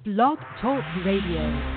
Blog Talk Radio.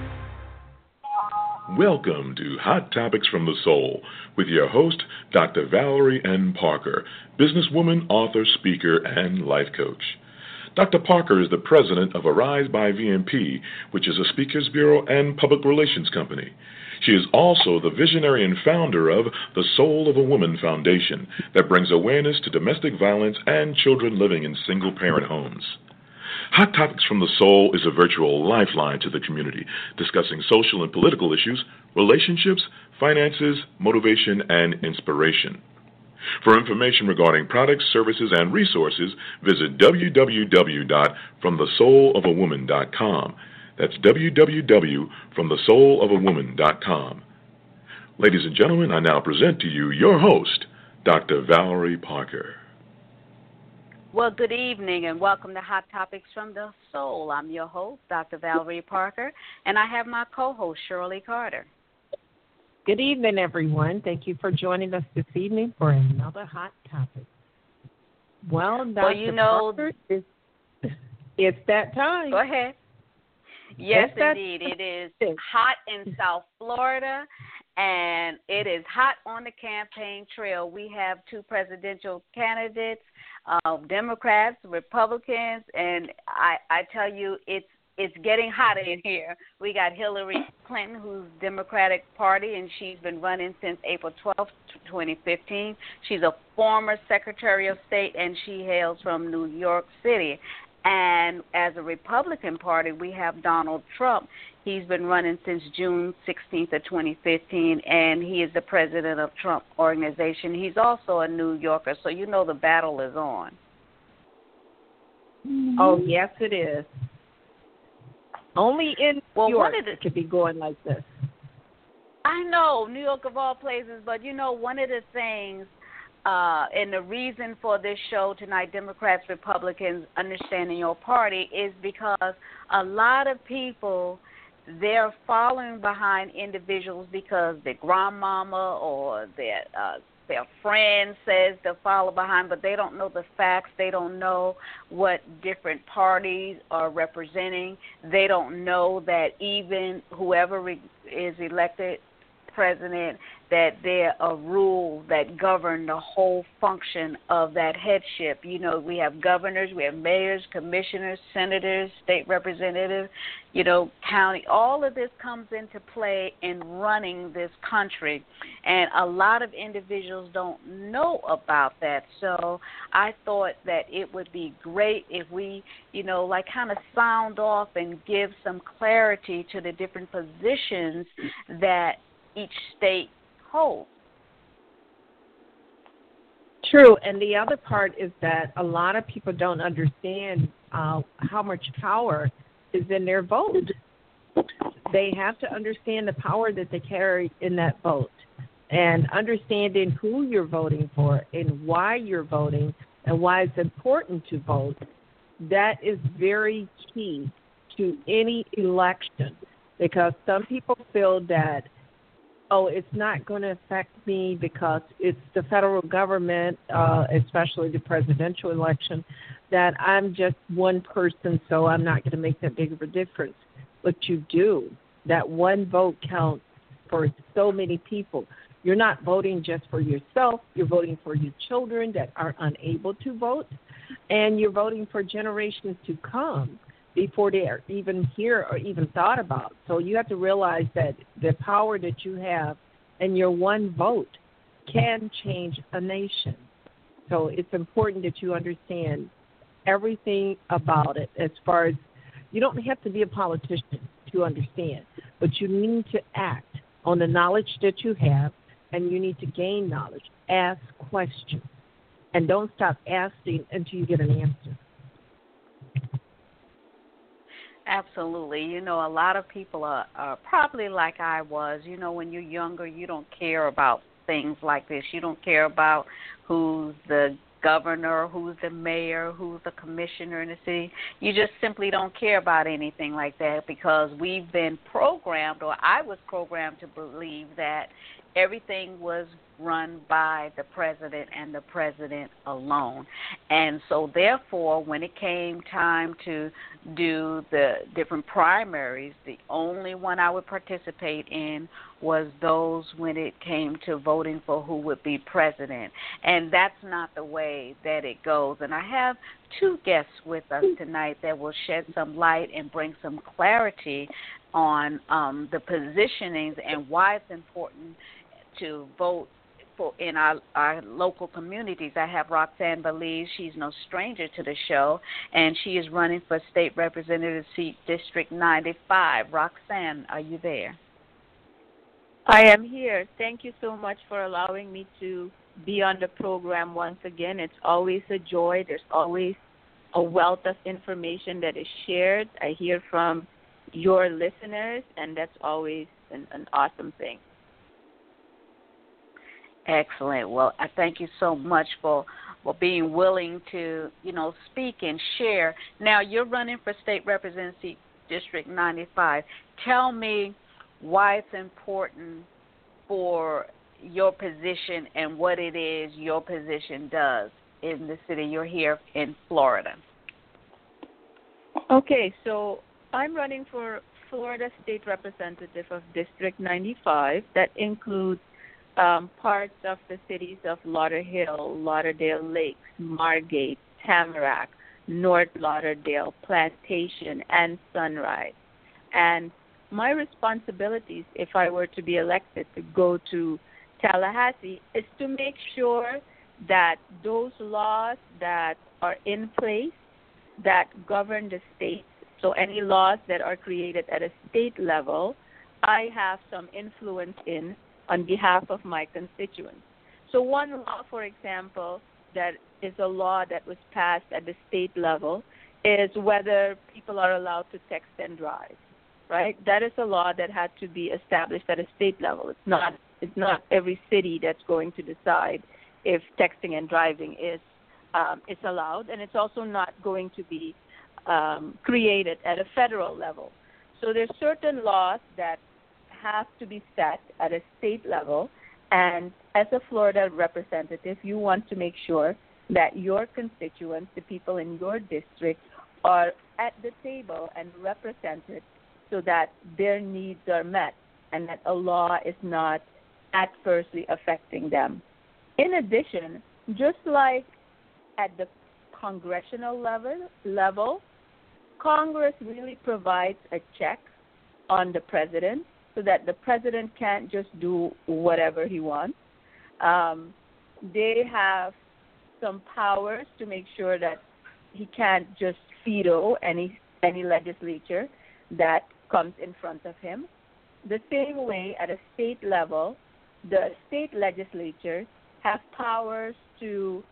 Welcome to Hot Topics from the Soul with your host, Dr. Valerie N. Parker, businesswoman, author, speaker, and life coach. Dr. Parker is the president of Arise by VMP, which is a speakers bureau and public relations company. She is also the visionary and founder of the Soul of a Woman Foundation that brings awareness to domestic violence and children living in single-parent homes. Hot Topics from the Soul is a virtual lifeline to the community, discussing social and political issues, relationships, finances, motivation, and inspiration. For information regarding products, services, and resources, visit www.fromthesoulofAwoman.com. That's www.fromthesoulofAwoman.com. Ladies and gentlemen, I now present to you your host, Dr. Valerie Parker. Well, good evening and welcome to Hot Topics from the Soul. I'm your host, Dr. Valerie Parker, and I have my co-host, Shirley Carter. Good evening, everyone. Thank you for joining us this evening for another Hot Topic. Well, Dr. Parker, it's that time. Go ahead. Yes, indeed. It is hot in South Florida, and it is hot on the campaign trail. We have two presidential candidates, Democrats, Republicans, and I tell you, it's getting hotter in here. We got Hillary Clinton, who's Democratic Party, and she's been running since April 12th, 2015. She's a former Secretary of State, and she hails from New York City. And as a Republican Party, we have Donald Trump. He's been running since June 16th of 2015, and he is the president of Trump Organization. He's also a New Yorker, so you know the battle is on. Oh, yes, it is. Only in New York it could be going like this. I know, New York of all places, but you know, one of the things and the reason for this show tonight, Democrats, Republicans, Understanding Your Party, is because a lot of people, they're following behind individuals because their grandmama or their friend says to follow behind, but they don't know the facts. They don't know what different parties are representing. They don't know that even whoever is elected president, that there are rules that govern the whole function of that headship. You know, we have governors, we have mayors, commissioners, senators, state representatives, you know, county. All of this comes into play in running this country, and a lot of individuals don't know about that. So I thought that it would be great if we, you know, like kind of sound off and give some clarity to the different positions that each state holds. True, and the other part is that a lot of people don't understand how much power is in their vote. They have to understand the power that they carry in that vote, and understanding who you're voting for and why you're voting and why it's important to vote. That is very key to any election, because some people feel that, oh, it's not going to affect me because it's the federal government, especially the presidential election, that I'm just one person, so I'm not going to make that big of a difference. But you do. That one vote counts for so many people. You're not voting just for yourself. You're voting for your children that are unable to vote, and you're voting for generations to come before they are even here or even thought about. So you have to realize that the power that you have and your one vote can change a nation. So it's important that you understand everything about it. As far as, you don't have to be a politician to understand, but you need to act on the knowledge that you have, and you need to gain knowledge. Ask questions, and don't stop asking until you get an answer. Absolutely. You know, a lot of people are probably like I was. You know, when you're younger, you don't care about things like this. You don't care about who's the governor, who's the mayor, who's the commissioner in the city. You just simply don't care about anything like that because we've been programmed, or I was programmed to believe that everything was run by the president and the president alone. And so therefore, when it came time to do the different primaries, the only one I would participate in was those when it came to voting for who would be president. And that's not the way that it goes. And I have two guests with us tonight that will shed some light and bring some clarity on the positionings and why it's important to vote for in our local communities. I have Roxanne Belize. She's no stranger to the show, and she is running for State Representative seat District 95. Roxanne, are you there? I am here. Thank you so much for allowing me to be on the program once again. It's always a joy. There's always a wealth of information that is shared. I hear from your listeners, and that's always an awesome thing. Excellent. Well, I thank you so much for being willing to, speak and share. Now, you're running for State Representative District 95. Tell me why it's important for your position and what it is your position does in the city. You're here in Florida. Okay, so I'm running for Florida State Representative of District 95. That includes parts of the cities of Lauderhill, Lauderdale Lakes, Margate, Tamarack, North Lauderdale, Plantation, and Sunrise. And my responsibilities, if I were to be elected to go to Tallahassee, is to make sure that those laws that are in place that govern the state, so any laws that are created at a state level, I have some influence in on behalf of my constituents. So one law, for example, that is a law that was passed at the state level is whether people are allowed to text and drive, right? That is a law that had to be established at a state level. It's not every city that's going to decide if texting and driving is allowed, and it's also not going to be created at a federal level. So there's certain laws that have to be set at a state level, and as a Florida representative, you want to make sure that your constituents, the people in your district, are at the table and represented so that their needs are met and that a law is not adversely affecting them. In addition, just like at the congressional level, Congress really provides a check on the president so that the president can't just do whatever he wants. They have some powers to make sure that he can't just veto any legislature that comes in front of him. The same way at a state level, the state legislatures have powers to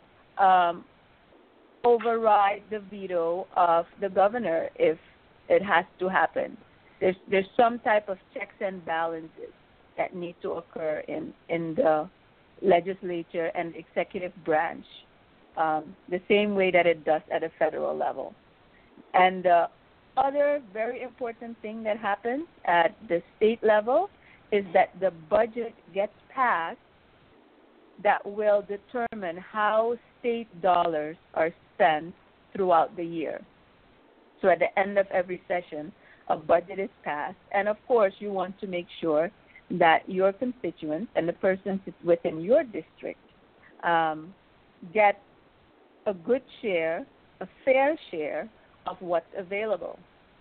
override the veto of the governor if it has to happen. There's some type of checks and balances that need to occur in the legislature and executive branch, the same way that it does at a federal level. And the other very important thing that happens at the state level is that the budget gets passed that will determine how state dollars are spent throughout the year. So at the end of every session, a budget is passed, and of course you want to make sure that your constituents and the persons within your district get a good share, a fair share of what's available.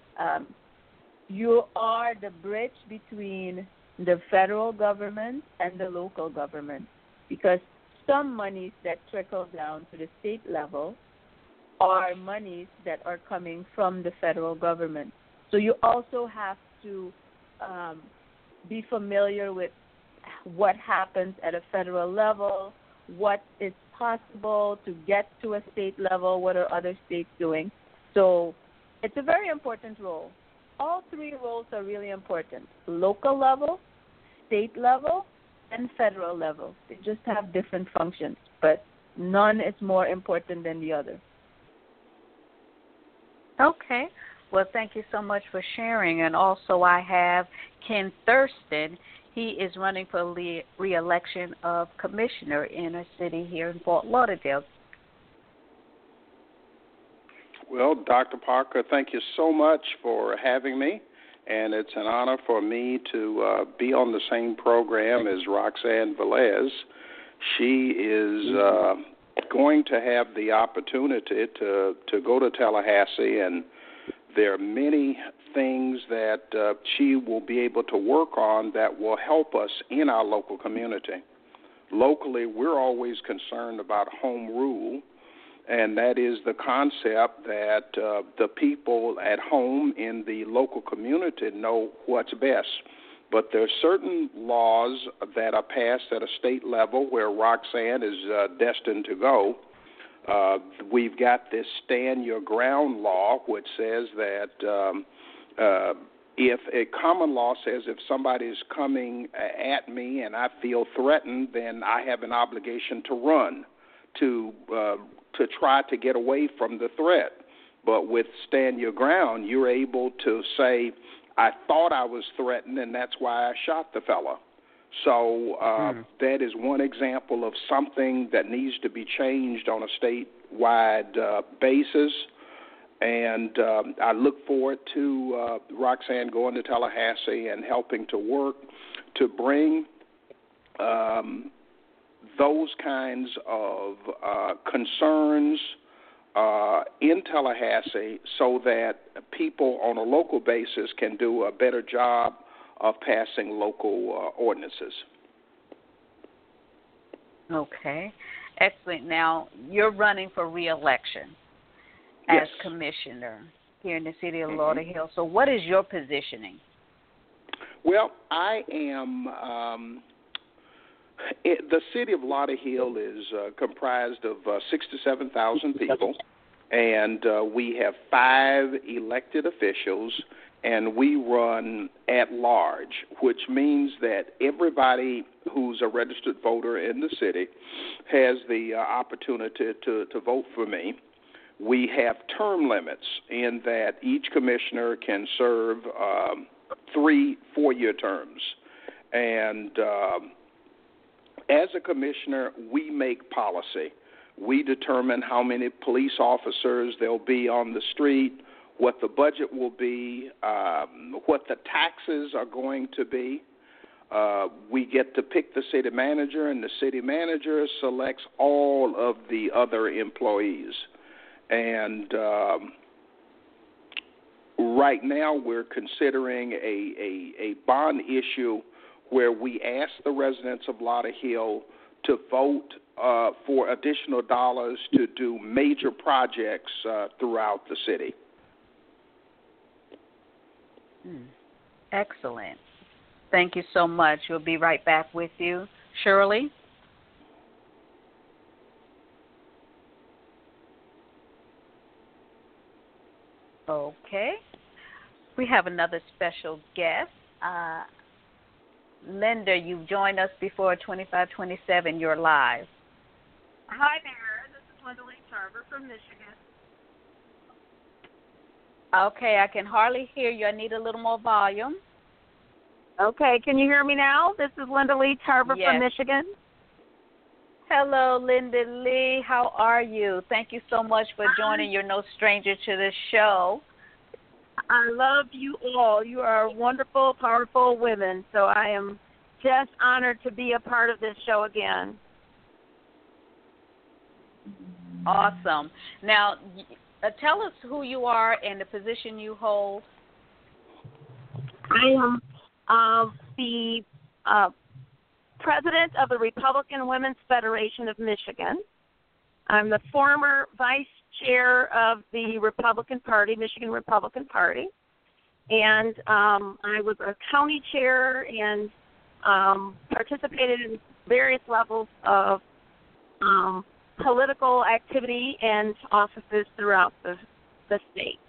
You are the bridge between the federal government and the local government, because some monies that trickle down to the state level are monies that are coming from the federal government. So you also have to be familiar with what happens at a federal level, what is possible to get to a state level, what are other states doing. So it's a very important role. All three roles are really important: local level, state level, and federal level. They just have different functions, but none is more important than the other. Okay. Well, thank you so much for sharing. And also I have Ken Thurston. He is running for re-election of commissioner in a city here in Fort Lauderdale. Well, Dr. Parker, thank you so much for having me, and it's an honor for me to be on the same program as Roxanne Velez. She is going to have the opportunity to go to Tallahassee, and there are many things that she will be able to work on that will help us in our local community. Locally, we're always concerned about home rule, and that is the concept that the people at home in the local community know what's best. But there are certain laws that are passed at a state level where Roxanne is destined to go. We've got this Stand Your Ground law, which says that if a common law says if somebody is coming at me and I feel threatened, then I have an obligation to run to try to get away from the threat. But with Stand Your Ground, you're able to say, I thought I was threatened, and that's why I shot the fella. So that is one example of something that needs to be changed on a statewide basis. And I look forward to Roxanne going to Tallahassee and helping to work to bring those kinds of concerns in Tallahassee so that people on a local basis can do a better job of passing local ordinances. Okay. Excellent. Now, you're running for re-election as commissioner here in the city of Lauderhill. So what is your positioning? Well, I am the city of Lauderhill is comprised of 67,000 people, and we have 5 elected officials, and we run at large, which means that everybody who's a registered voter in the city has the opportunity to vote for me. We have term limits in that each commissioner can serve 3 4-year terms, and as a commissioner, we make policy. We determine how many police officers there'll be on the street, what the budget will be, what the taxes are going to be. We get to pick the city manager, and the city manager selects all of the other employees. And right now we're considering a bond issue where we ask the residents of Lauderhill to vote for additional dollars to do major projects throughout the city. Excellent. Thank you so much. We'll be right back with you. Shirley? Okay. We have another special guest. Linda, you've joined us before 2527. You're live. Hi there. This is Linda Lee Tarver from Michigan. Okay, I can hardly hear you. I need a little more volume. Okay, can you hear me now? This is Linda Lee Tarver from Michigan. Hello, Linda Lee. How are you? Thank you so much for joining. You're no stranger to this show. I love you all. You are wonderful, powerful women. So I am just honored to be a part of this show again. Awesome. Now, tell us who you are and the position you hold. I am the president of the Republican Women's Federation of Michigan. I'm the former vice chair of the Republican Party, Michigan Republican Party. And I was a county chair and participated in various levels of political activity and offices throughout the state.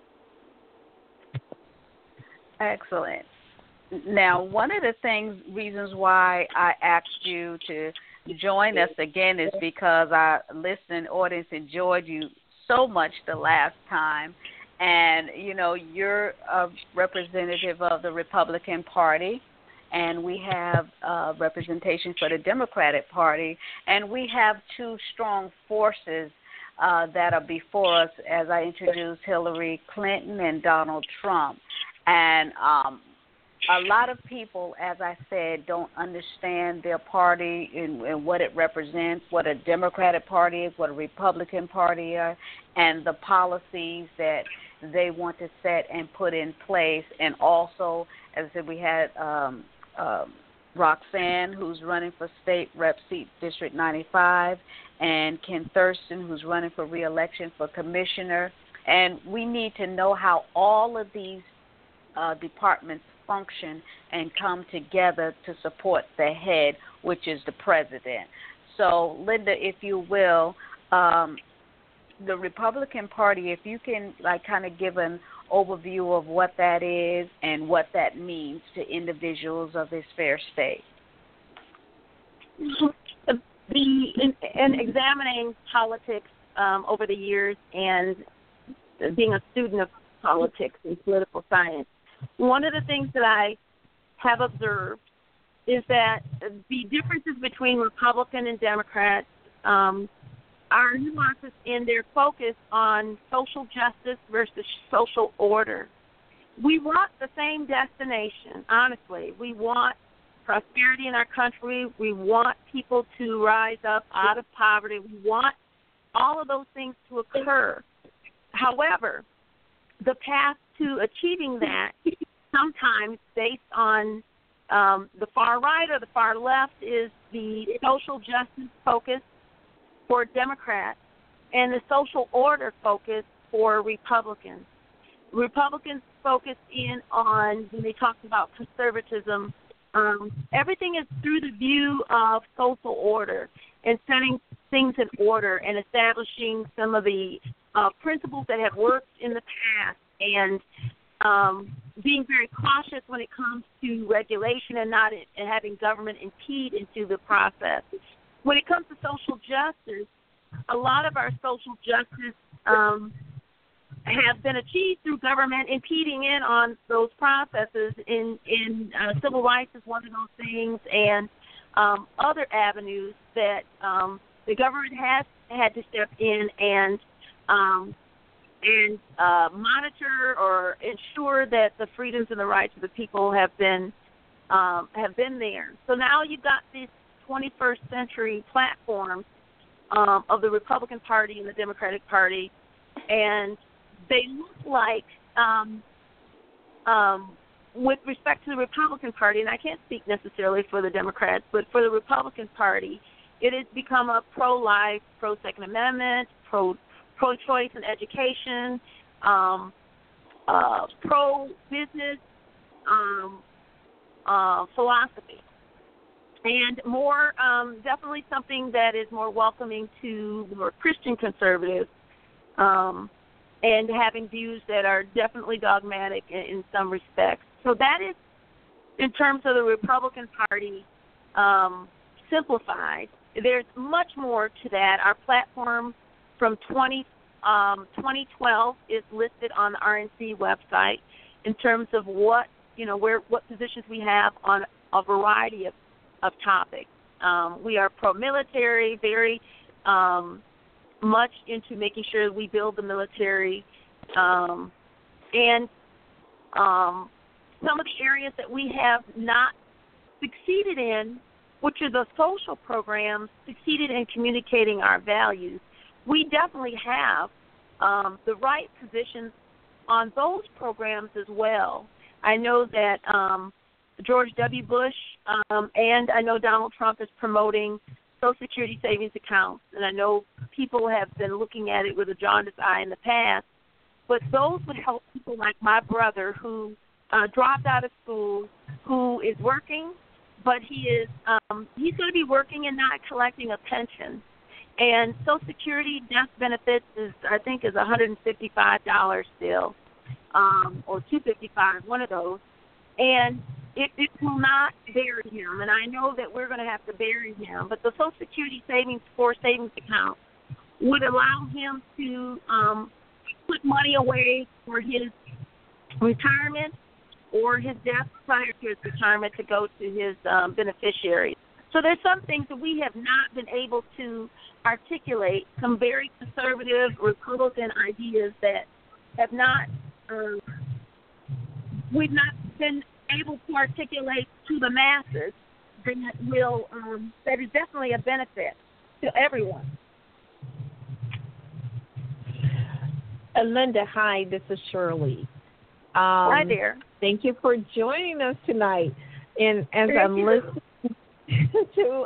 Excellent. Now, one of the reasons why I asked you to join us again is because our listening audience enjoyed you so much the last time. And, you know, you're a representative of the Republican Party, and we have representation for the Democratic Party, and we have two strong forces that are before us, as I introduced Hillary Clinton and Donald Trump. And a lot of people, as I said, don't understand their party and what it represents, what a Democratic Party is, what a Republican Party is, and the policies that they want to set and put in place. And also, as I said, we had Roxanne, who's running for state rep seat District 95, and Ken Thurston, who's running for re-election for commissioner. And we need to know how all of these departments function and come together to support the head, which is the president. So, Linda, if you will, the Republican Party, if you can kind of give an overview of what that is and what that means to individuals of this fair state. In examining politics over the years and being a student of politics and political science, one of the things that I have observed is that the differences between Republican and Democrats are nuances in their focus on social justice versus social order. We want the same destination, honestly. We want prosperity in our country. We want people to rise up out of poverty. We want all of those things to occur. However, the path to achieving that, sometimes based on the far right or the far left, is the social justice focus for Democrats and the social order focus for Republicans. Republicans focus in on, when they talked about conservatism, everything is through the view of social order and setting things in order and establishing some of the principles that have worked in the past, and being very cautious when it comes to regulation and not having government impede into the process. When it comes to social justice, a lot of our social justice have been achieved through government impeding in on those processes. In civil rights is one of those things, and other avenues that the government has had to step in and monitor or ensure that the freedoms and the rights of the people have been there. So now you've got these 21st century platforms of the Republican Party and the Democratic Party, and they look like, with respect to the Republican Party, and I can't speak necessarily for the Democrats, but for the Republican Party, it has become a pro-life, pro-Second Amendment, pro-choice in education, pro-business philosophy. And more, definitely something that is more welcoming to more Christian conservatives, and having views that are definitely dogmatic in some respects. So that is, in terms of the Republican Party, simplified. There's much more to that. Our platform from 2012 is listed on the RNC website in terms of what positions we have on a variety of topics. We are pro-military, very much into making sure we build the military, and some of the areas that we have not succeeded in, which are the social programs, succeeded in communicating our values. We definitely have the right positions on those programs as well. I know that George W. Bush and I know Donald Trump is promoting Social Security savings accounts, and I know people have been looking at it with a jaundiced eye in the past, but those would help people like my brother who dropped out of school, who is working, but he's going to be working and not collecting a pension. And Social Security death benefits is $155 still, or $255, one of those. And it will not bury him, and I know that we're going to have to bury him, but the Social Security savings account would allow him to put money away for his retirement or his death prior to his retirement to go to his beneficiaries. So there's some things that we have not been able to articulate, some very conservative Republican ideas that have not, we've not been able to articulate to the masses that is definitely a benefit to everyone. Linda, hi, this is Shirley. Hi there. Thank you for joining us tonight. And as I'm listening to,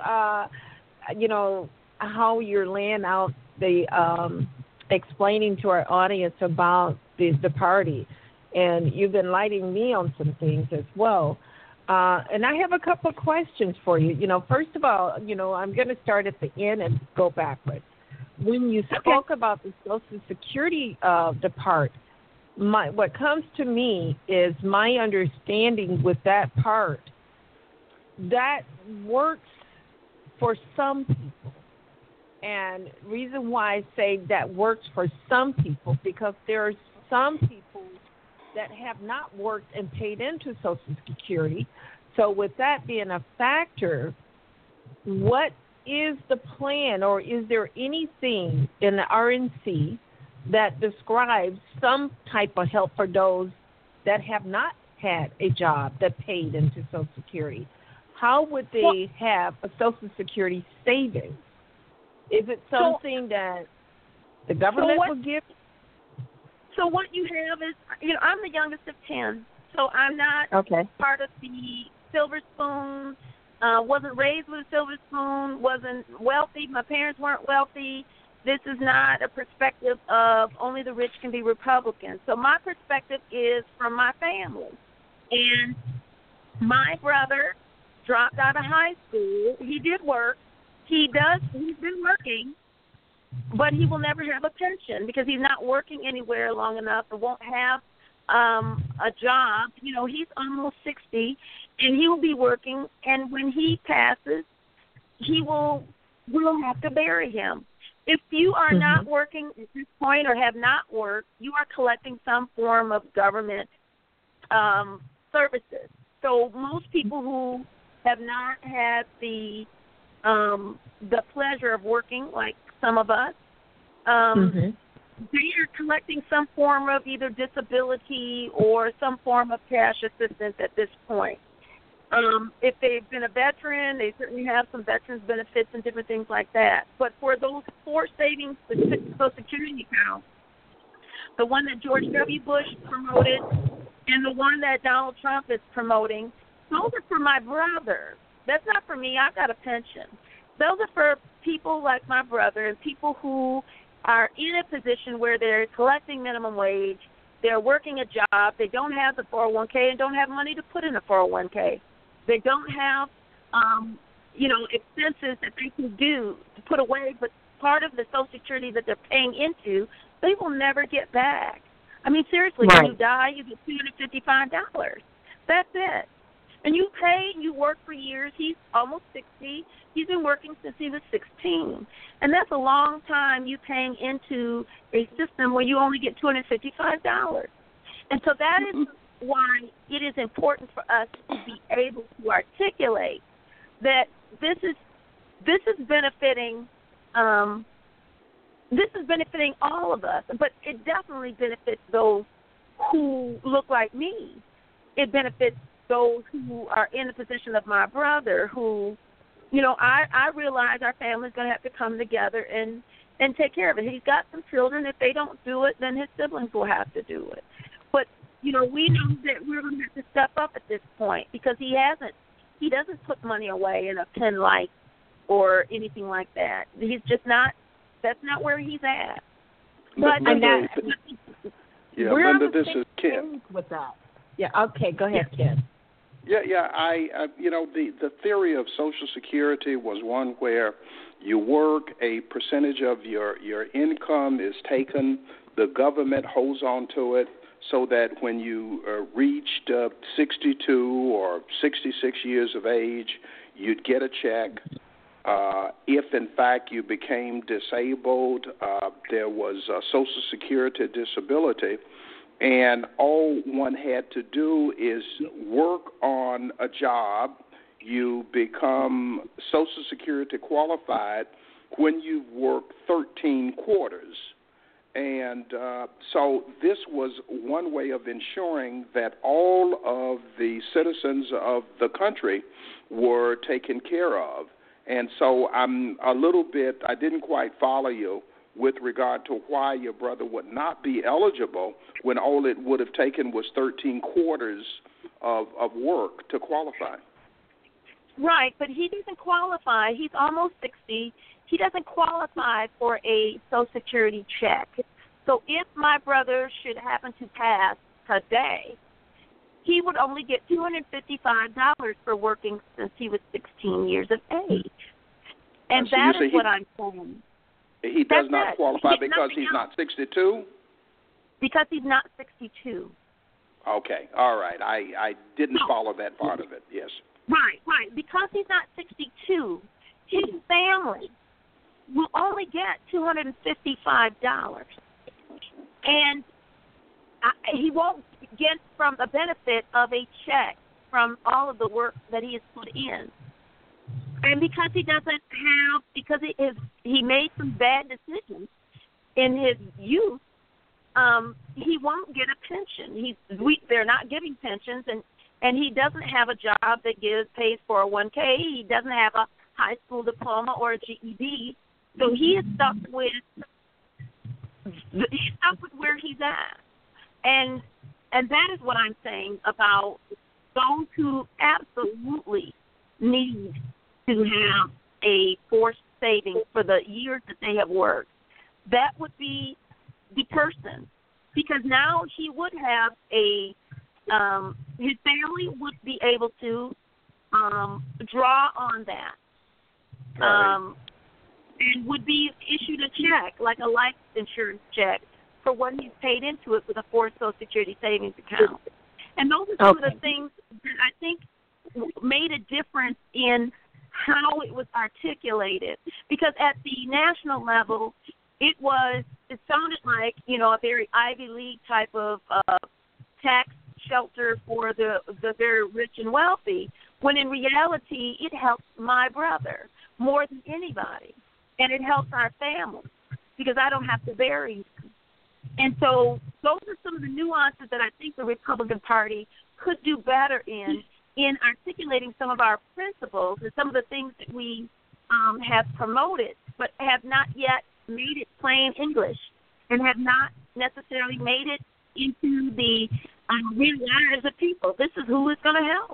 how you're laying out the, explaining to our audience about the party, and you've been enlightening me on some things as well. And I have a couple of questions for you. First of all, I'm going to start at the end and go backwards. When you spoke about the Social Security part, what comes to me is my understanding with that part, that works for some people. And reason why I say that works for some people, because there are some people that have not worked and paid into Social Security. So with that being a factor, what is the plan, or is there anything in the RNC that describes some type of help for those that have not had a job that paid into Social Security? How would they have a Social Security savings? Is it something that the government will give? So what you have is, I'm the youngest of 10, so I'm not part of the silver spoon, wasn't raised with a silver spoon, wasn't wealthy. My parents weren't wealthy. This is not a perspective of only the rich can be Republican. So my perspective is from my family. And my brother dropped out of high school. He did work. He's been working, but he will never have a pension because he's not working anywhere long enough and won't have a job. He's almost 60, and he will be working, and when he passes, we'll have to bury him. If you are not working at this point or have not worked, you are collecting some form of government services. So most people who have not had the pleasure of working, like some of us, they are collecting some form of either disability or some form of cash assistance at this point. If they've been a veteran, they certainly have some veterans benefits and different things like that. But for those 4 savings Social Security accounts, the one that George W. Bush promoted and the one that Donald Trump is promoting, those are for my brother. That's not for me. I've got a pension. Those are for people like my brother and people who are in a position where they're collecting minimum wage, they're working a job, they don't have the 401k and don't have money to put in a 401k. They don't have, expenses that they can do to put away, but part of the Social Security that they're paying into, they will never get back. I mean, seriously, when you die, you get $255. That's it. And you pay, you work for years. He's almost 60. He's been working since he was 16. And that's a long time you paying into a system where you only get $255. And so that is why it is important for us to be able to articulate that this is benefiting all of us, but it definitely benefits those who look like me. It benefits those who are in the position of my brother who, I realize our family's going to have to come together and take care of it. He's got some children. If they don't do it, then his siblings will have to do it. But, we know that we're going to have to step up at this point because he doesn't put money away in a pen light or anything like that. He's just not, that's not where he's at. But Linda, Linda, this is Ken. With that. Yeah, okay, go ahead, Ken. Yeah. The theory of Social Security was one where you work, a percentage of your income is taken, the government holds on to it, so that when you reached 62 or 66 years of age, you'd get a check. If, in fact, you became disabled, there was Social Security disability. and all one had to do is work on a job. You become Social Security qualified when you've worked 13 quarters. And so this was one way of ensuring that all of the citizens of the country were taken care of. And so I'm a little bit, I didn't quite follow you with regard to why your brother would not be eligible when all it would have taken was 13 quarters of work to qualify. Right, but he doesn't qualify. He's almost 60. He doesn't qualify for a Social Security check. So if my brother should happen to pass today, he would only get $255 for working since he was 16 years of age. And so that is what I'm saying. He does not qualify because he's not 62? Because he's not 62. Okay, all right. I didn't follow that part of it, yes. Right. Because he's not 62, his family will only get $255. And he won't get from the benefit of a check from all of the work that he has put in. And because he doesn't have, because he made some bad decisions in his youth, he won't get a pension. They're not giving pensions, and he doesn't have a job that pays 401k. He doesn't have a high school diploma or a GED, so he is stuck with where he's at, and that is what I'm saying about those who absolutely need to have a forced savings for the years that they have worked. That would be the person, because now he would have his family would be able to draw on that, and would be issued a check, like a life insurance check, for what he's paid into it with a forced Social Security savings account. And those are some of the things that I think made a difference in how it was articulated, because at the national level, it sounded like, a very Ivy League type of tax shelter for the very rich and wealthy, when in reality it helps my brother more than anybody, and it helps our family because I don't have to bury him. And so those are some of the nuances that I think the Republican Party could do better in articulating some of our principles and some of the things that we have promoted, but have not yet made it plain English and have not necessarily made it into the real lives of people. This is who is going to help.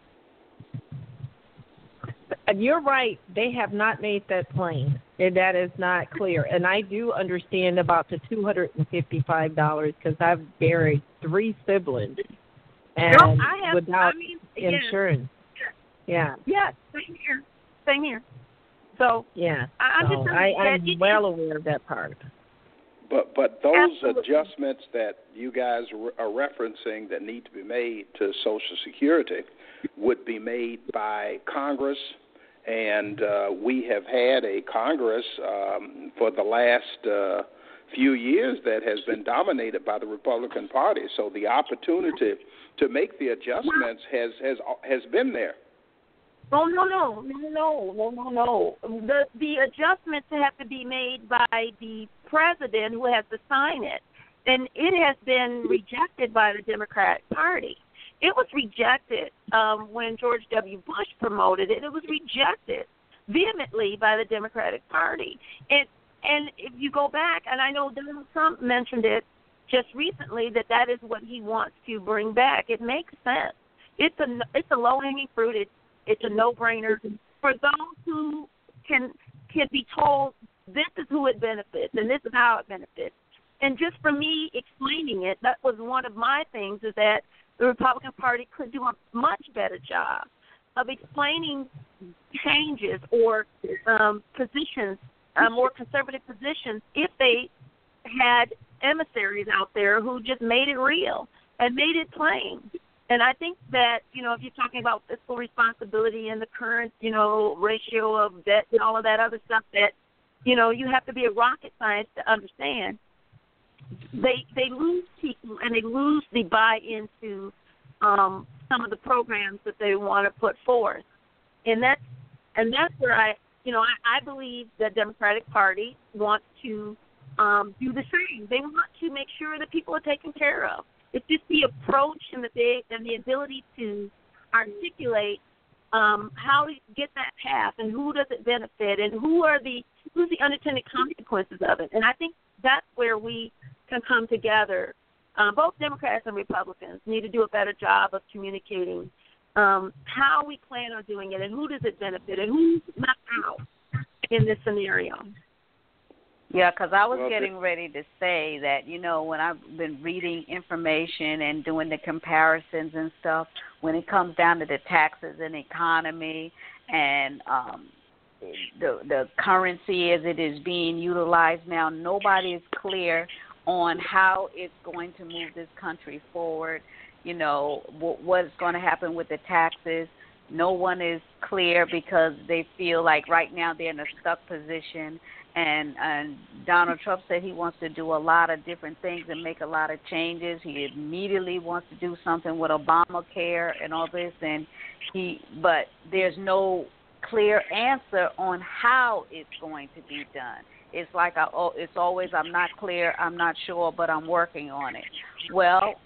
You're right. They have not made that plain, and that is not clear. And I do understand about the $255 because I've buried 3 siblings and without insurance. Yeah. Yes, same here. So yeah, I'm well aware of that part. But those Absolutely. adjustments that you guys are referencing that need to be made to Social Security would be made by Congress, and we have had a Congress for the last few years that has been dominated by the Republican Party. So the opportunity to make the adjustments has been there. Oh, no. The adjustments have to be made by the president who has to sign it. And it has been rejected by the Democratic Party. It was rejected when George W. Bush promoted it. It was rejected vehemently by the Democratic Party. And if you go back, and I know Donald Trump mentioned it just recently, that is what he wants to bring back. It makes sense. It's a low-hanging fruit. It's a no-brainer for those who can be told this is who it benefits and this is how it benefits. And just for me explaining it, that was one of my things, is that the Republican Party could do a much better job of explaining changes or positions, more conservative positions, if they had emissaries out there who just made it real and made it plain. And I think that, if you're talking about fiscal responsibility and the current, ratio of debt and all of that other stuff that, you have to be a rocket scientist to understand. they lose people and they lose the buy-in to some of the programs that they want to put forth, and that's where I believe the Democratic Party wants to do the same. They want to make sure that people are taken care of. It's just the approach and the ability to articulate how to get that path and who does it benefit and who's the unintended consequences of it. And I think that's where we can come together. Both Democrats and Republicans need to do a better job of communicating how we plan on doing it and who does it benefit and who's left out in this scenario. Yeah, because I was getting ready to say that, when I've been reading information and doing the comparisons and stuff, when it comes down to the taxes and economy and the currency as it is being utilized now, nobody is clear on how it's going to move this country forward, what's going to happen with the taxes. No one is clear because they feel like right now they're in a stuck position. And Donald Trump said he wants to do a lot of different things and make a lot of changes. He immediately wants to do something with Obamacare and all this, but there's no clear answer on how it's going to be done. It's like it's always I'm not clear, I'm not sure, but I'm working on it. Well,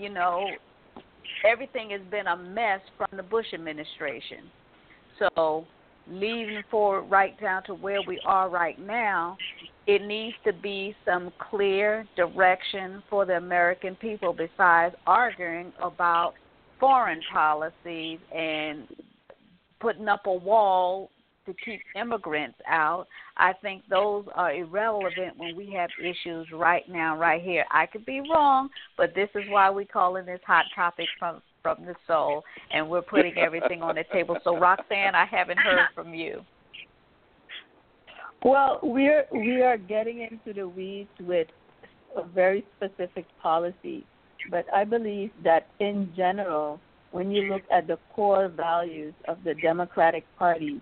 everything has been a mess from the Bush administration. So leading forward right down to where we are right now, it needs to be some clear direction for the American people besides arguing about foreign policies and putting up a wall to keep immigrants out. I think those are irrelevant when we have issues right now, right here. I could be wrong, but this is why we call in this hot topic from the soul, and we're putting everything on the table. So, Roxanne, I haven't heard from you. Well, we are getting into the weeds with a very specific policy, but I believe that in general, when you look at the core values of the Democratic Party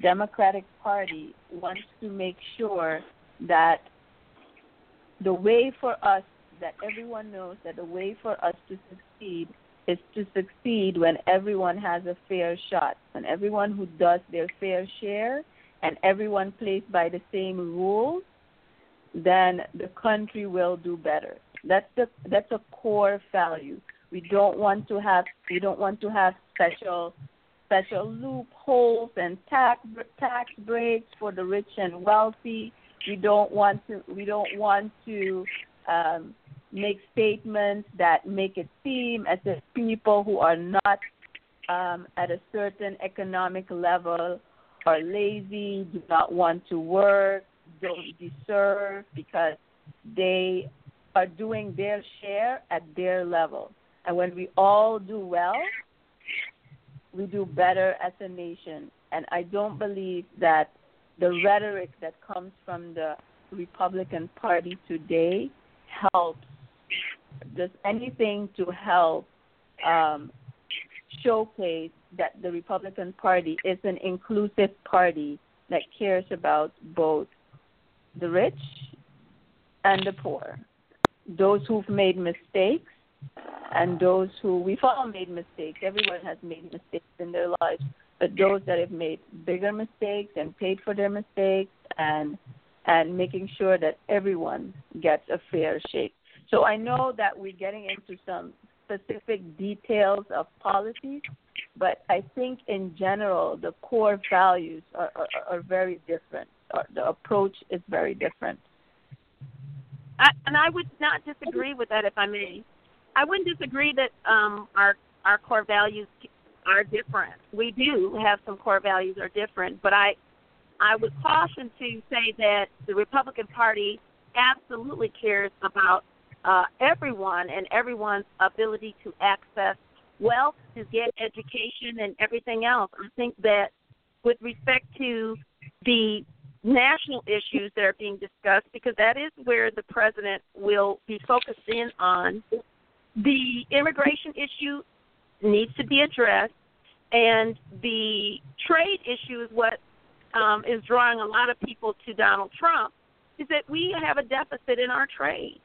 wants to make sure that the way for us, that everyone knows that the way for us to succeed is to succeed when everyone has a fair shot, when everyone who does their fair share and everyone plays by the same rules, then the country will do better. That's a core value. We don't want to have special loopholes and tax breaks for the rich and wealthy. We don't want to make statements that make it seem as if people who are not at a certain economic level are lazy, do not want to work, don't deserve because they are doing their share at their level. And when we all do well, we do better as a nation. And I don't believe that the rhetoric that comes from the Republican Party today helps, does anything to help showcase that the Republican Party is an inclusive party that cares about both the rich and the poor, those who've made mistakes and those we've all made mistakes. Everyone has made mistakes in their lives, but those that have made bigger mistakes and paid for their mistakes and making sure that everyone gets a fair shake. So I know that we're getting into some specific details of policies, but I think in general the core values are very different. The approach is very different. And I would not disagree with that, if I may. I wouldn't disagree that our core values are different. We do have some core values are different, but I would caution to say that the Republican Party absolutely cares about everyone and everyone's ability to access wealth, to get education and everything else. I think that with respect to the national issues that are being discussed, because that is where the president will be focused in on, the immigration issue needs to be addressed, and the trade issue is what is drawing a lot of people to Donald Trump, is that we have a deficit in our trade.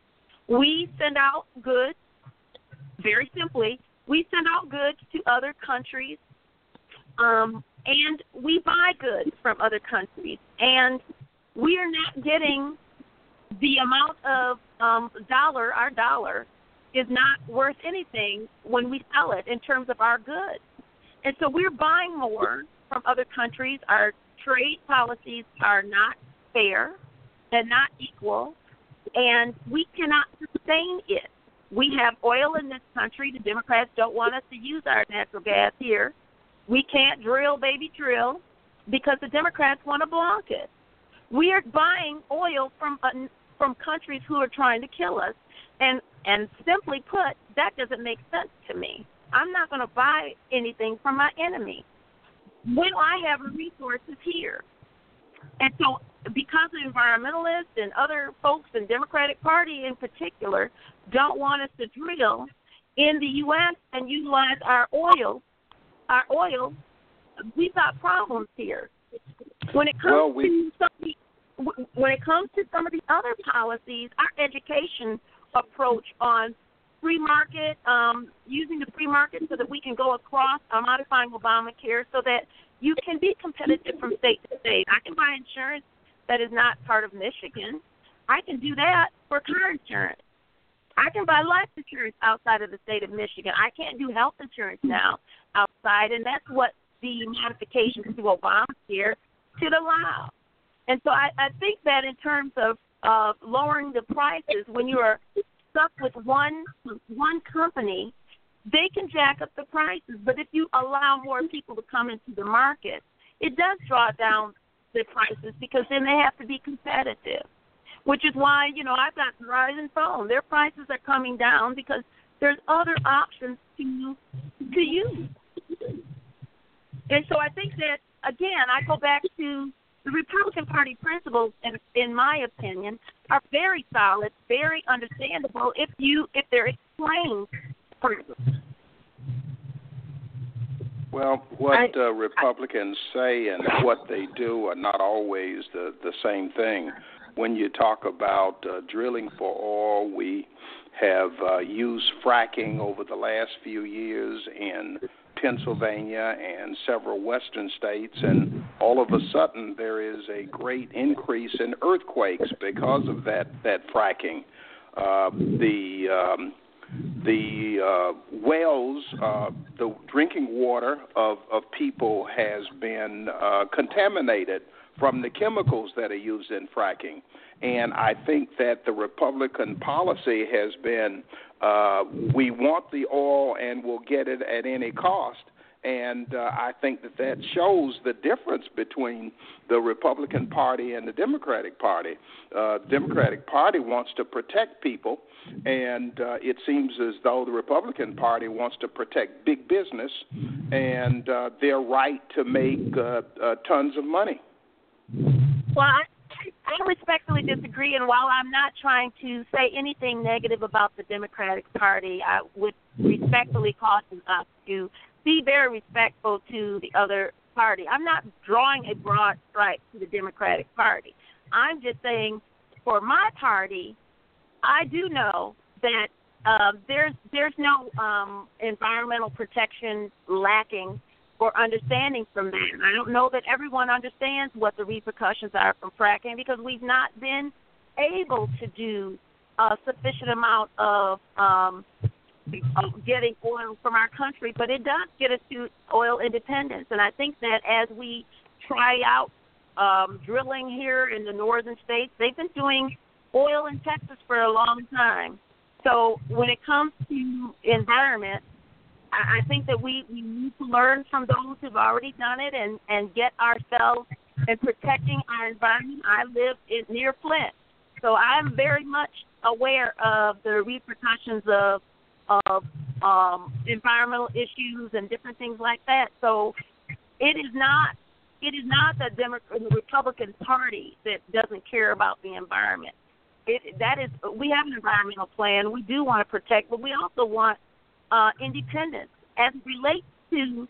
We send out goods, very simply, we send out goods to other countries, and we buy goods from other countries. And we are not getting the amount of our dollar is not worth anything when we sell it in terms of our goods. And so we're buying more from other countries. Our trade policies are not fair and not equal, and we cannot sustain it. We have oil in this country. The Democrats don't want us to use our natural gas here. We can't drill, baby, drill, because the Democrats want to block it. We are buying oil from countries who are trying to kill us, and simply put, that doesn't make sense to me. I'm not going to buy anything from my enemy when I have the resources here. And so because the environmentalists and other folks in the Democratic Party in particular don't want us to drill in the U.S. and utilize our oil, we've got problems here. When it comes to some of the other policies, our education approach on free market, using the free market so that we can go across modifying Obamacare so that you can be competitive from state to state. I can buy insurance that is not part of Michigan. I can do that for car insurance. I can buy life insurance outside of the state of Michigan. I can't do health insurance now outside, and that's what the modifications to Obamacare should allow. And so I think that in terms of lowering the prices, when you are stuck with one company, they can jack up the prices. But if you allow more people to come into the market, it does draw down the prices because then they have to be competitive, which is why, I've got Verizon phone. Their prices are coming down because there's other options to use. And so I think that, again, I go back to the Republican Party principles, in my opinion, are very solid, very understandable if they're explained properly. Well, what Republicans say and what they do are not always the same thing. When you talk about drilling for oil, we have used fracking over the last few years in Pennsylvania and several western states, and all of a sudden there is a great increase in earthquakes because of that fracking. The wells, the drinking water of people has been contaminated from the chemicals that are used in fracking. And I think that the Republican policy has been, we want the oil and we'll get it at any cost. And I think that shows the difference between the Republican Party and the Democratic Party. The Democratic Party wants to protect people, and it seems as though the Republican Party wants to protect big business and their right to make tons of money. Well, I respectfully disagree, and while I'm not trying to say anything negative about the Democratic Party, I would respectfully caution us to be very respectful to the other party. I'm not drawing a broad strike to the Democratic Party. I'm just saying for my party, I do know that there's no environmental protection lacking or understanding from that. And I don't know that everyone understands what the repercussions are from fracking because we've not been able to do a sufficient amount of getting oil from our country, but it does get us to oil independence. And I think that as we try out drilling here in the northern states, they've been doing oil in Texas for a long time. So when it comes to environment, I think that we need to learn from those who've already done it and get ourselves in protecting our environment. I live near Flint, so I'm very much aware of the repercussions of environmental issues and different things like that. So it is not the Republican Party that doesn't care about the environment. We have an environmental plan. We do want to protect, but we also want independence as it relates to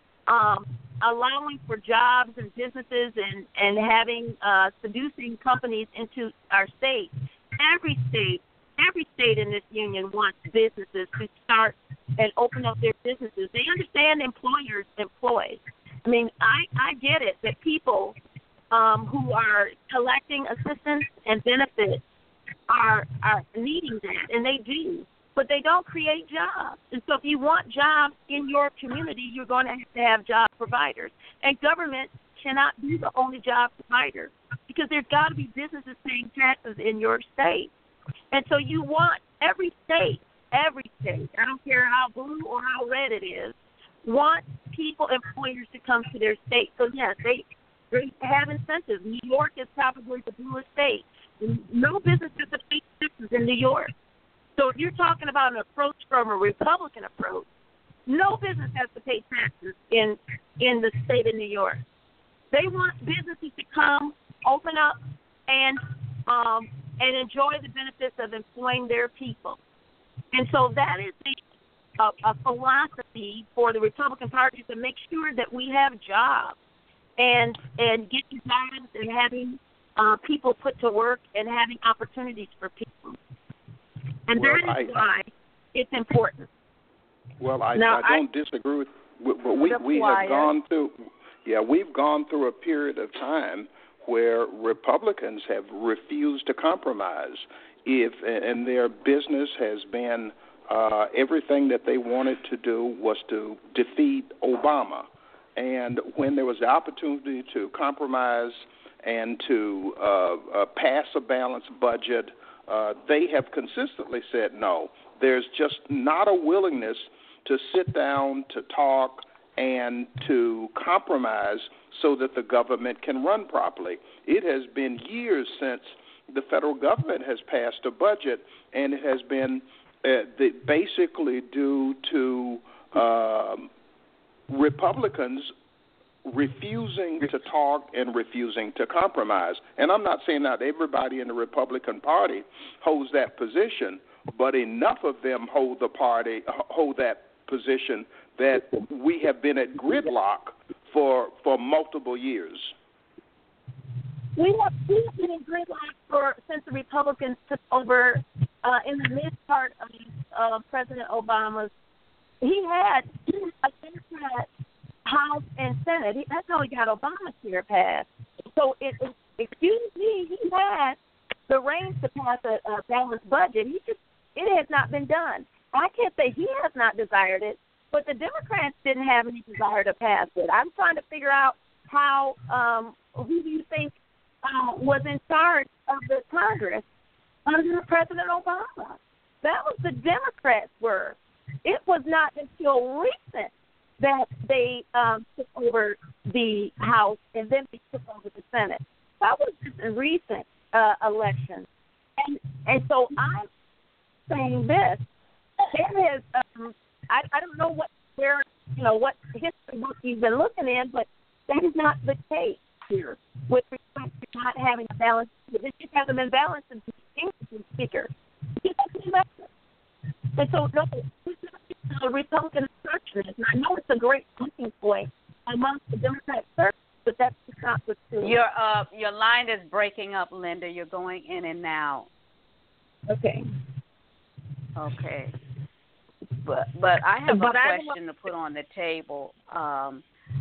allowing for jobs and businesses and having seducing companies into our state. Every state every state in this union wants businesses to start and open up their businesses. They understand employers employ. I mean, I get it that people who are collecting assistance and benefits are needing that, and they do. But they don't create jobs. And so if you want jobs in your community, you're going to have job providers. And government cannot be the only job provider because there's got to be businesses paying taxes in your state. And so you want every state, I don't care how blue or how red it is, want people, employers to come to their state. So, yes, they have incentives. New York is probably the bluest state. No business has to pay taxes in New York. So if you're talking about an approach from a Republican approach, no business has to pay taxes in the state of New York. They want businesses to come, open up, and enjoy the benefits of employing their people. And so that is a philosophy for the Republican Party to make sure that we have jobs and get jobs and having people put to work and having opportunities for people. And that is why it's important. Well, I don't disagree with, but we have gone through. Yeah, we've gone through a period of time where Republicans have refused to compromise. And their business has been everything that they wanted to do was to defeat Obama. And when there was the opportunity to compromise and to pass a balanced budget, they have consistently said no. There's just not a willingness to sit down, to talk, and to compromise so that the government can run properly. It has been years since the federal government has passed a budget, and it has been basically due to Republicans refusing to talk and refusing to compromise. And I'm not saying that everybody in the Republican Party holds that position, but enough of them hold that position that we have been at gridlock for multiple years. We have been in gridlock since the Republicans took over in the mid part of President Obama's. He had a Democrat House and Senate. That's how he got Obamacare passed. So, excuse me, he had the reins to pass a balanced budget. It has not been done. I can't say he has not desired it, but the Democrats didn't have any desire to pass it. I'm trying to figure out how, who do you think was in charge of the Congress under President Obama? That was the Democrats were. It was not until recent that they took over the House and then they took over the Senate. That was just a recent election. And so I'm saying this. There is, I don't know what history book you've been looking in, but that is not the case here with respect to not having a balance. It just hasn't been balanced in the English speaker. And so, no, this is a Republican obstructionist. And I know it's a great talking point amongst the Democratic circles, but that's just not the truth. Your line is breaking up, Linda. You're going in and out. Okay. But I have a question to put on the table. Are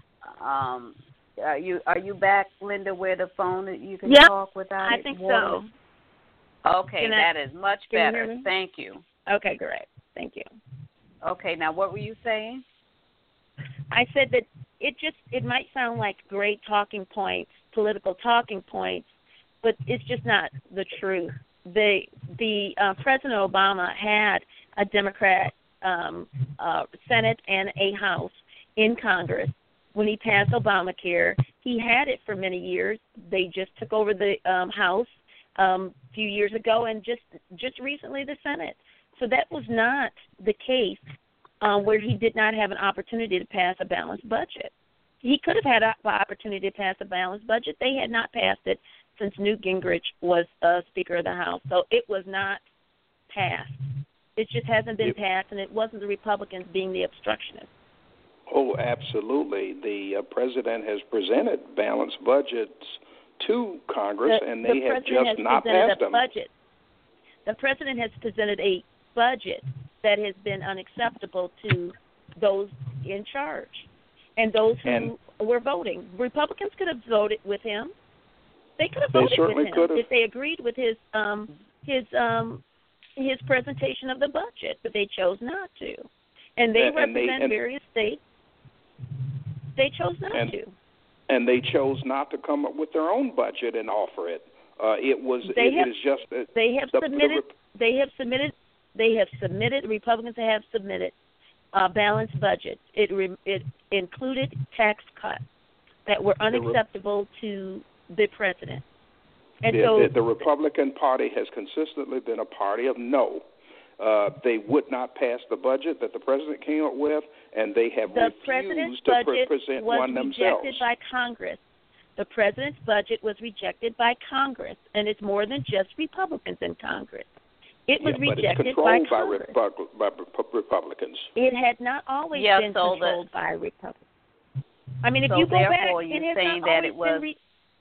you back, Linda, where the phone you can talk without it? I think so. Okay, that is much better. Thank you. Okay, great. Thank you. Okay, now what were you saying? I said that it might sound like great talking points, political talking points, but it's just not the truth. The President Obama had a Democrat Senate and a House in Congress when he passed Obamacare. He had it for many years. They just took over the House a few years ago, and just recently the Senate. So that was not the case where he did not have an opportunity to pass a balanced budget. He could have had an opportunity to pass a balanced budget. They had not passed it since Newt Gingrich was Speaker of the House. So it was not passed. It just hasn't been passed, and it wasn't the Republicans being the obstructionists. Oh, absolutely. The president has presented balanced budgets to Congress, and they have just not passed them. The president has presented a budget that has been unacceptable to those in charge and those who were voting. Republicans could have voted with him. They could have voted with him if they agreed with his presentation of the budget, but they chose not to. And they represent various states. They chose not to. And they chose not to come up with their own budget and offer it. Republicans have submitted a balanced budget. It included tax cuts that were unacceptable to the president. And the Republican Party has consistently been a party of no. They would not pass the budget that the president came up with, and they have refused to present one themselves. The president's budget was rejected by Congress. The president's budget was rejected by Congress, and it's more than just Republicans in Congress. It was rejected by Congress. By Republicans. It had not always been controlled by Republicans. I mean, if you go back, it has not always been.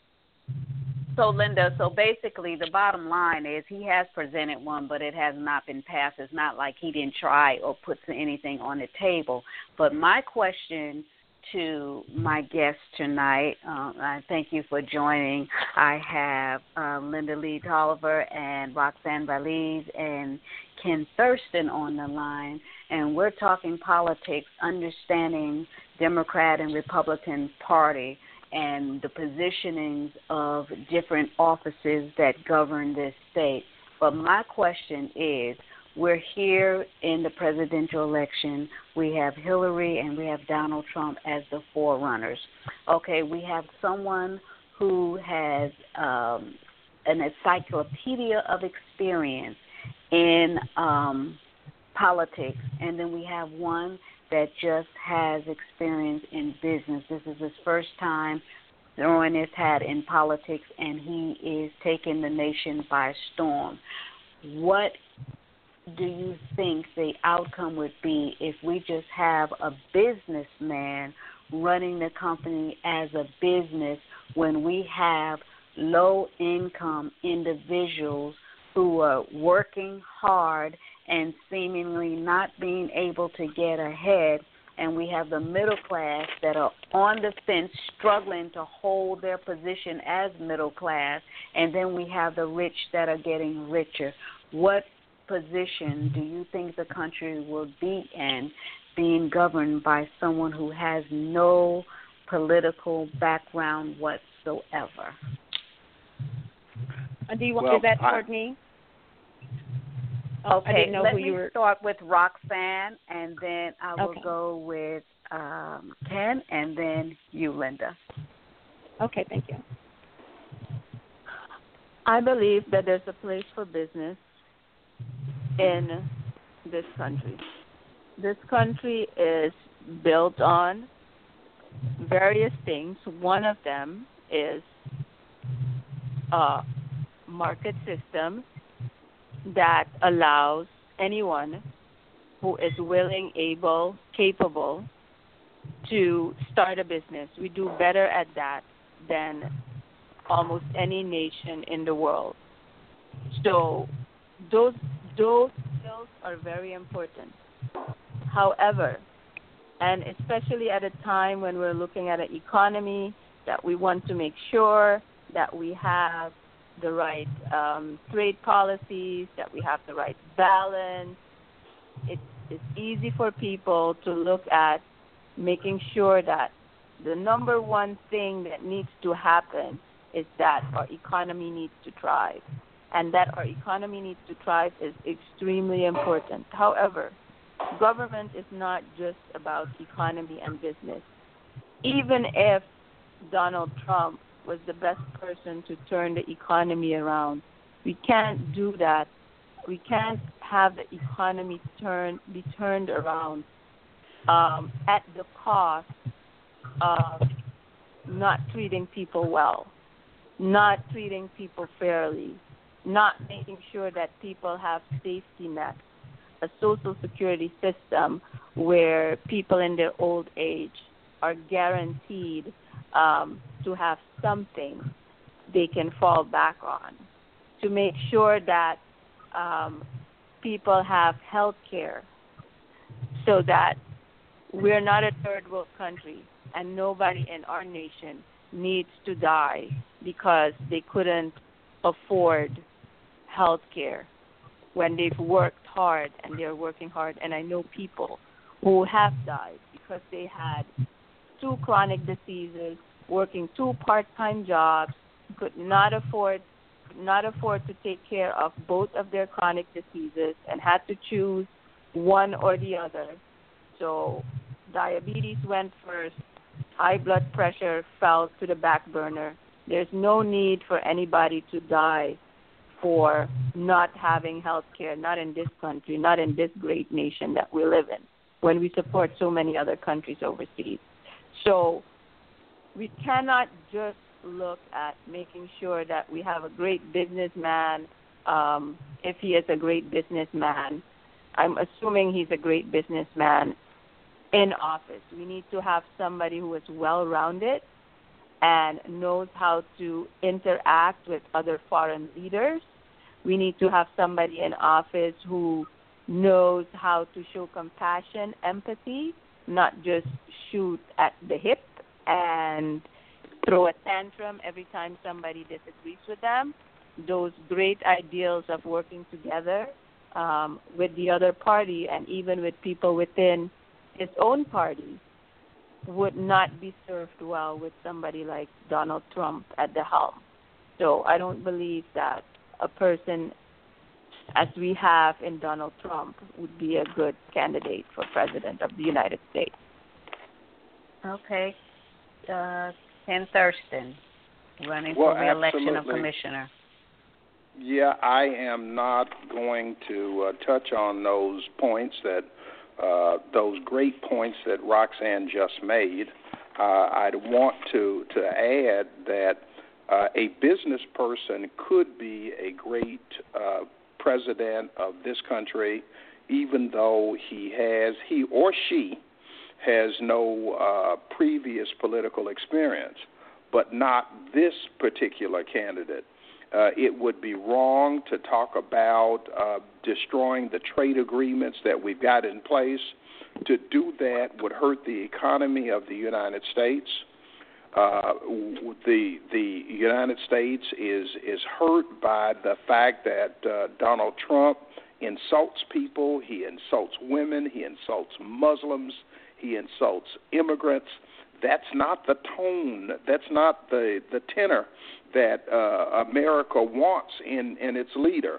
So, Linda, basically the bottom line is he has presented one, but it has not been passed. It's not like he didn't try or put anything on the table. But my question to my guest tonight, I thank you for joining. I have Linda Lee Tolliver and Roxanne Valiz and Ken Thurston on the line, and we're talking politics, understanding Democrat and Republican Party, and the positionings of different offices that govern this state. But my question is, we're here in the presidential election. We have Hillary and we have Donald Trump as the forerunners. Okay, we have someone who has an encyclopedia of experience in politics, and then we have one that just has experience in business. This is his first time throwing his hat in politics, and he is taking the nation by storm. What do you think the outcome would be if we just have a businessman running the company as a business when we have low-income individuals who are working hard and seemingly not being able to get ahead, and we have the middle class that are on the fence struggling to hold their position as middle class, and then we have the rich that are getting richer? What position do you think the country will be in, being governed by someone who has no political background whatsoever? Do you want that toward me? Okay, let me start with Roxanne, and then I will go with Ken, and then you, Linda. Okay, thank you. I believe that there's a place for business in this country. This country is built on various things. One of them is a market system that allows anyone who is willing, able, capable to start a business. We do better at that than almost any nation in the world. So those skills are very important. However, and especially at a time when we're looking at an economy that we want to make sure that we have the right trade policies, that we have the right balance. It's easy for people to look at making sure that the number one thing that needs to happen is that our economy needs to thrive. And that our economy needs to thrive is extremely important. However, government is not just about economy and business. Even if Donald Trump was the best person to turn the economy around, we can't do that. We can't have the economy be turned around at the cost of not treating people well, not treating people fairly, not making sure that people have safety nets, a social security system where people in their old age are guaranteed to have something they can fall back on, to make sure that people have health care so that we're not a third world country and nobody in our nation needs to die because they couldn't afford health care when they've worked hard and they're working hard. And I know people who have died because they had 2 chronic diseases, working 2 part-time jobs, could not afford to take care of both of their chronic diseases and had to choose one or the other. So diabetes went first, high blood pressure fell to the back burner. There's no need for anybody to die for not having health care, not in this country, not in this great nation that we live in, when we support so many other countries overseas. So we cannot just look at making sure that we have a great businessman. If he is a great businessman, I'm assuming he's a great businessman in office. We need to have somebody who is well-rounded and knows how to interact with other foreign leaders. We need to have somebody in office who knows how to show compassion, empathy, not just shoot at the hip and throw a tantrum every time somebody disagrees with them. Those great ideals of working together with the other party and even with people within his own party would not be served well with somebody like Donald Trump at the helm. So I don't believe that a person as we have in Donald Trump would be a good candidate for President of the United States. Okay. Ken Thurston, running for re-election of commissioner. Yeah, I am not going to touch on those points those great points that Roxanne just made. I'd want to add that a business person could be a great president of this country, even though he or she has no previous political experience, but not this particular candidate. It would be wrong to talk about destroying the trade agreements that we've got in place. To do that would hurt the economy of the United States. The United States is hurt by the fact that Donald Trump insults people. He insults women. He insults Muslims. He insults immigrants. That's not the tone. That's not the tenor that America wants in its leader.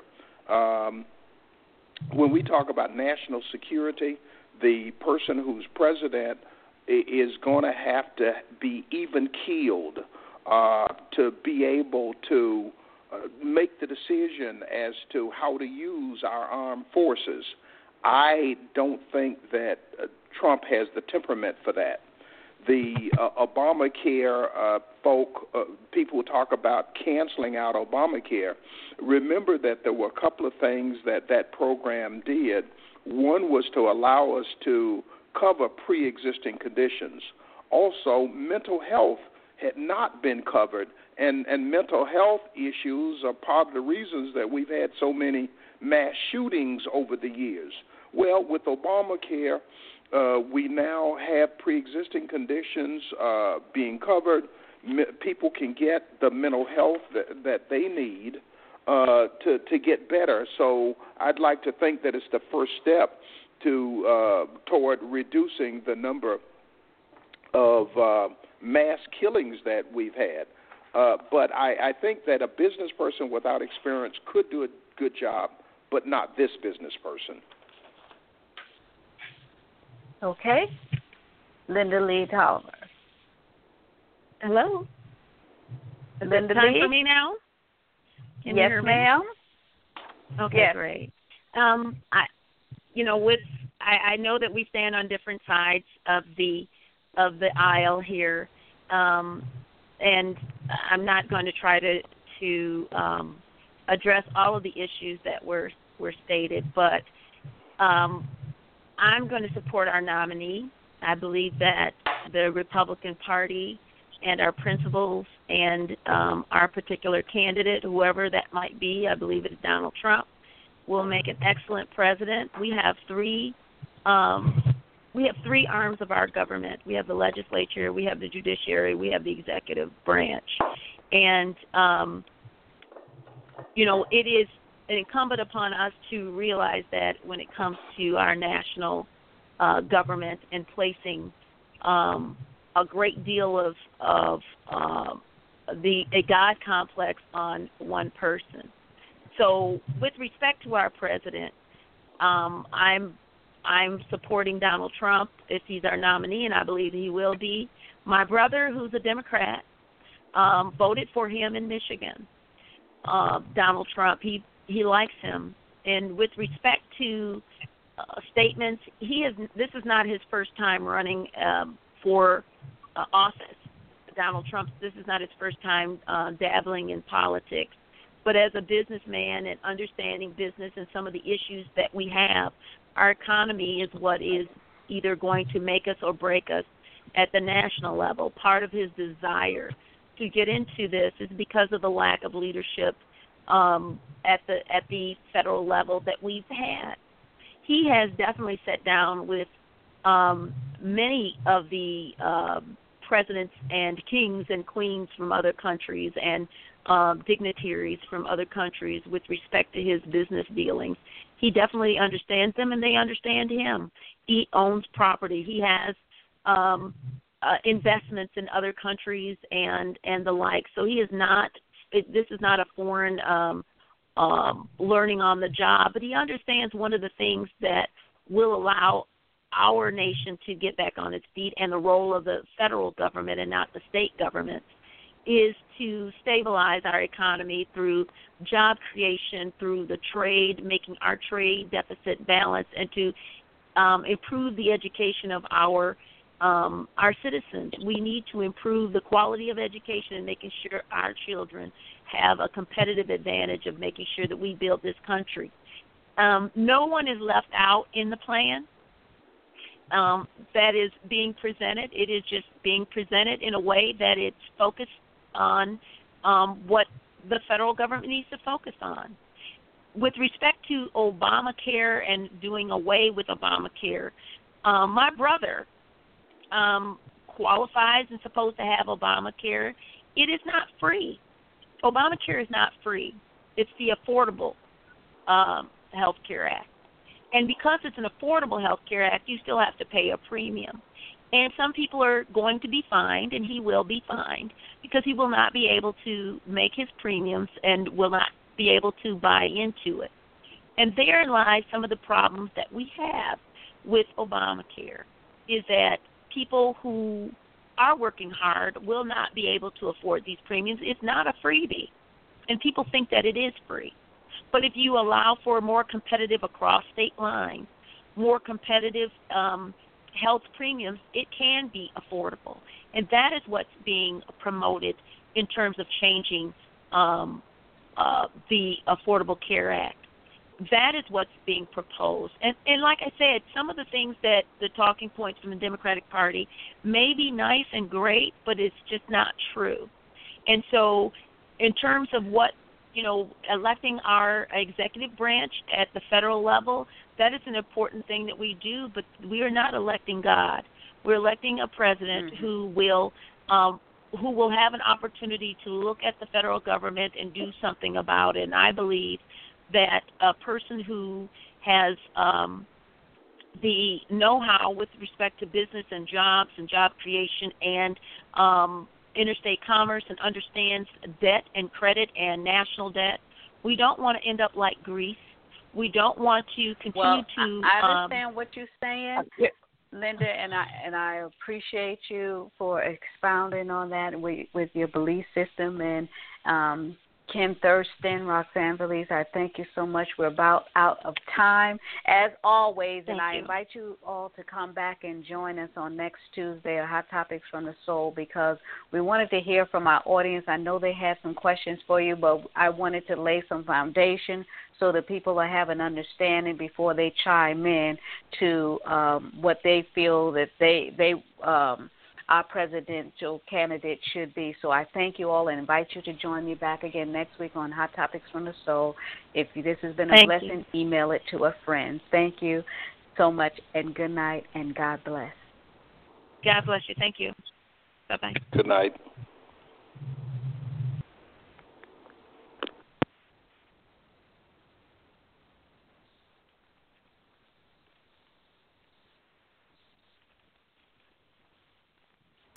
When we talk about national security, the person who's president is going to have to be even-keeled to be able to make the decision as to how to use our armed forces. I don't think that Trump has the temperament for that. The Obamacare people talk about canceling out Obamacare. Remember that there were a couple of things that program did. One was to allow us to cover pre-existing conditions. Also, mental health had not been covered, and mental health issues are part of the reasons that we've had so many mass shootings over the years. Well, with Obamacare, we now have pre-existing conditions being covered. People can get the mental health that they need to get better. So I'd like to think that it's the first step toward reducing the number of mass killings that we've had. But I think that a business person without experience could do a good job, but not this business person. Okay. Linda Lee Tolliver. Hello. Is Linda time Lee? For me now? Can yes, you hear me? ma'am. Okay, yes. Great. I know that we stand on different sides of the aisle here, and I'm not going to try to address all of the issues that were stated, but I'm going to support our nominee. I believe that the Republican Party and our principles and our particular candidate, whoever that might be, I believe it's Donald Trump, will make an excellent president. We have three arms of our government. We have the legislature, we have the judiciary, we have the executive branch. And, it is incumbent upon us to realize that when it comes to our national government and placing a great deal of a God complex on one person. So with respect to our president, I'm supporting Donald Trump if he's our nominee, and I believe he will be. My brother, who's a Democrat, voted for him in Michigan. Donald Trump, he likes him. And with respect to statements, this is not his first time running for office. Donald Trump, this is not his first time dabbling in politics. But as a businessman and understanding business and some of the issues that we have, our economy is what is either going to make us or break us at the national level. Part of his desire to get into this is because of the lack of leadership at the federal level that we've had. He has definitely sat down with many of the presidents and kings and queens from other countries and dignitaries from other countries with respect to his business dealings. He definitely understands them, and they understand him. He owns property. He has investments in other countries and the like. So he is not. This is not a foreign learning on the job, but he understands one of the things that will allow our nation to get back on its feet, and the role of the federal government and not the state governments is to stabilize our economy through job creation, through the trade, making our trade deficit balanced, and to improve the education of our citizens. We need to improve the quality of education and making sure our children have a competitive advantage of making sure that we build this country. No one is left out in the plan that is being presented. It is just being presented in a way that it's focused on what the federal government needs to focus on. With respect to Obamacare and doing away with Obamacare, my brother qualifies and supposed to have Obamacare. It is not free. Obamacare is not free. It's the Affordable Health Care Act. And because it's an Affordable Health Care Act, you still have to pay a premium. And some people are going to be fined, and he will be fined, because he will not be able to make his premiums and will not be able to buy into it. And therein lies some of the problems that we have with Obamacare, is that people who are working hard will not be able to afford these premiums. It's not a freebie, and people think that it is free. But if you allow for more competitive across state lines, more competitive health premiums, it can be affordable. And that is what's being promoted in terms of changing the Affordable Care Act. That is what's being proposed. And like I said, some of the things that the talking points from the Democratic Party may be nice and great, but it's just not true. And so in terms of what, electing our executive branch at the federal level, that is an important thing that we do, but we are not electing God. We're electing a president who will have an opportunity to look at the federal government and do something about it. And I believe that a person who has the know-how with respect to business and jobs and job creation and interstate commerce and understands debt and credit and national debt, we don't want to end up like Greece. We don't want to continue to. I understand what you're saying, Linda, and I appreciate you for expounding on that with your belief system. And Kim Thurston, Roxanne Valise, I thank you so much. We're about out of time, as always, and I invite you all to come back and join us on next Tuesday at Hot Topics from the Soul, because we wanted to hear from our audience. I know they had some questions for you, but I wanted to lay some foundation so that people will have an understanding before they chime in to what they feel that they our presidential candidate should be. So I thank you all and invite you to join me back again next week on Hot Topics from the Soul. If this has been a blessing, email it to a friend. Thank you so much, and good night, and God bless. God bless you. Thank you. Bye-bye. Good night.